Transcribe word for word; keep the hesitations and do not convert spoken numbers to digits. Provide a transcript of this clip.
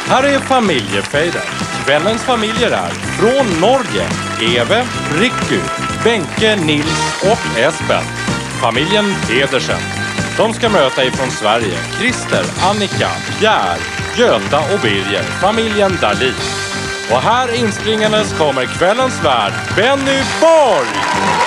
Här är familjefejden. Kvällens familjer är från Norge: Eve, Ricky, Benke, Nils och Espen. Familjen Pedersen. De ska möta ifrån Sverige: Christer, Annika, Pierre, Göta och Birger. Familjen Dalin. Och här inspringandes kommer kvällens värd, Benny Borg!